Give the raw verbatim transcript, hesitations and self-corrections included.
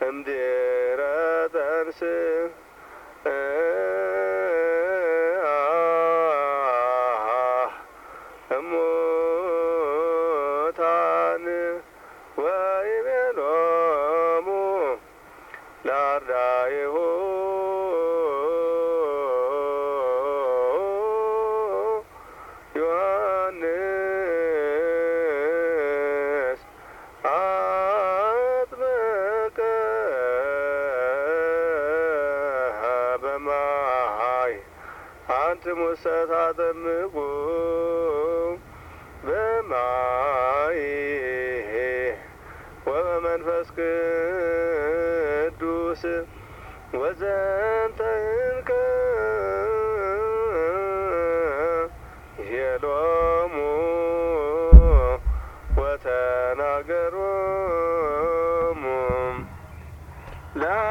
እምድረ ጠንስ እሙታን ወይቤሎሙ ለአርዳኢሁ ዮሐንስ አጥመቀ በማይ አንትሙሰ ታጠምቁ በማይ ወበመንፈስ ቅዱስ ወዘንተ እንከ ሄሎሙ ወተናገሮሙ